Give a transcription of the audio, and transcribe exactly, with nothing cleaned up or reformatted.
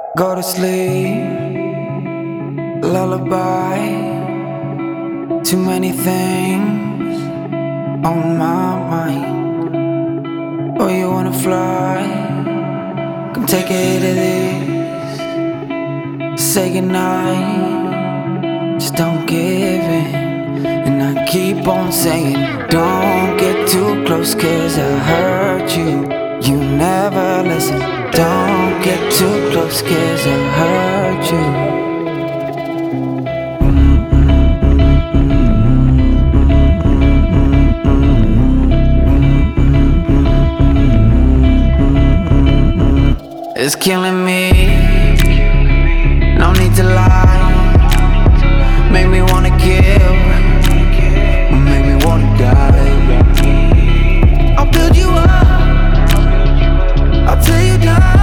Go to sleep, lullaby. Too many things on my mind. Oh, you wanna fly? Come take it to this. Say goodnight, just don't give in. And I keep on saying, don't get too close, cause I hurt you. You never listen. Don't get too close, cause I hurt you. It's killing me, no need to lie. Make me wanna kill, make me wanna die. I'll build you up, I'll tear you down.